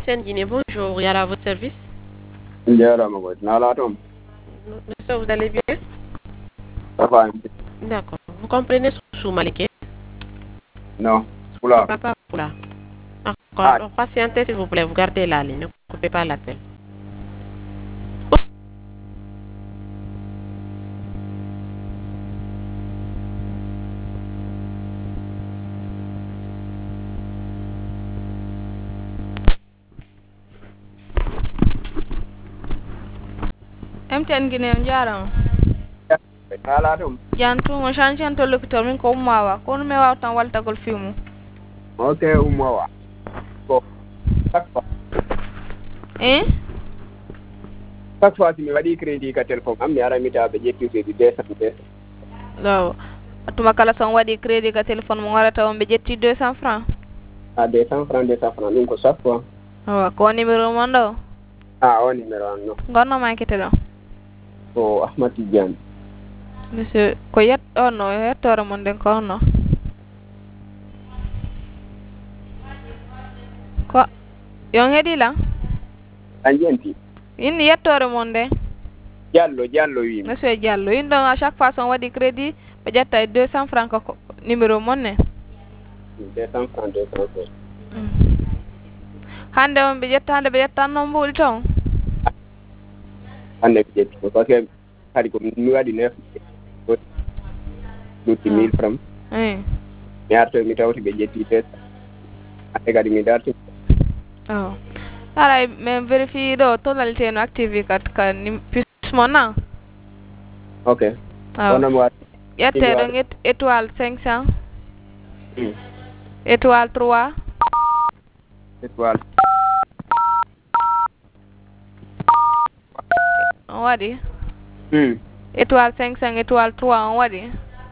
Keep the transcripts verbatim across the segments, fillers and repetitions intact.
M T N Guinée, bonjour, il y a à votre service. Monsieur, vous allez bien? Ça va. D'accord. Vous comprenez sous Maliké? Non, Poula. Papa Poula. D'accord. Ah. Alors, patientez s'il vous plaît, vous gardez la ligne, ne coupez pas l'appel. M T N Guinée njaram Ala dum. jantu mo change to lopitor min ko ummawa kono me waw tan waltagol fimu Okay, ummawa. Ko takfa. eh Takfa mi wadi credit ka telephone am mi ara mi ta be jetti be deux cents deux cents. law atuma kala son wadi credit ka téléphone mo warata on be jetti deux cents francs Ah, deux cents francs deux cents francs dum ko chaque fois. wa ko numéro mon do Ah, o numéro an no. gonno mankete do Ko Ahmad Tidiane. monsieur ko yet oh no yettore mon den ko no ko yon hedi la Anjenti. in yettore mon de Diallo Diallo wi. monsieur Diallo in don à chaque fois son wadi crédit be jetta deux cents francs ko numéro mon ne deux cents francs deux cents francs. hande on be jetta hande be jetta non mbuli ton Hande be jetti parce que kadi ko mi wadi neuf dutti mille francs. eh Mi arto mi tawti be jetti deux cents. Ate kadi mi darti. oh ara men vérifie do tonalité no active kat ka ni pismona Okay. ah On mo yette do nget étoile cinq cents Hmm. étoile trois Étoile. on wadi Hmm. étoile cinq cents étoile trois on wadi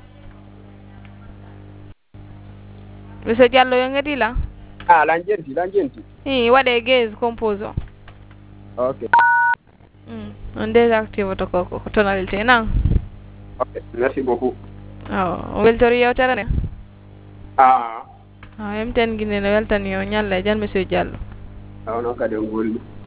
monsieur Diallo yo ngeti la Ah, l'angenti, l'angenti. hi wade gaz composo Okay. hmm on désactive to ko ko tonalité nan Okay. Merci beaucoup. oh weltori yewtere ne Ah. ah M T N Guinée no weltani yo nyalla jan monsieur Diallo Ah, non, kadi on golli.